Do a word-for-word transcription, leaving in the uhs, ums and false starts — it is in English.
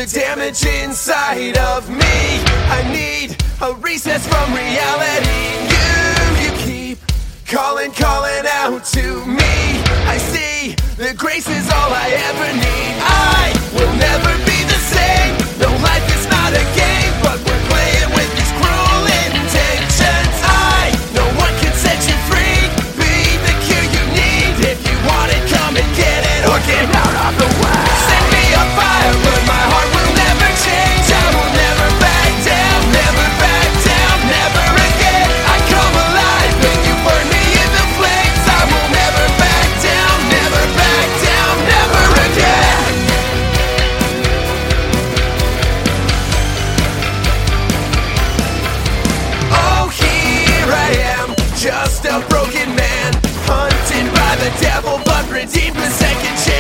the damage inside of me. I need a recess from reality. You, you keep calling, calling out to me. I see that grace is all I ever need. I will never be the same. No, life is not a game, but we're playing with these cruel intentions. I, no one can set you free. Be the cure you need. If you want it, come and get it, or get out of the way. Set me on fire, but my heart will never change. I will never back down, never back down, never again. I come alive when you burn me in the flames. I will never back down, never back down, never again. Oh, here I am, just a broken man, hunted by the devil, but redeemed with second chance.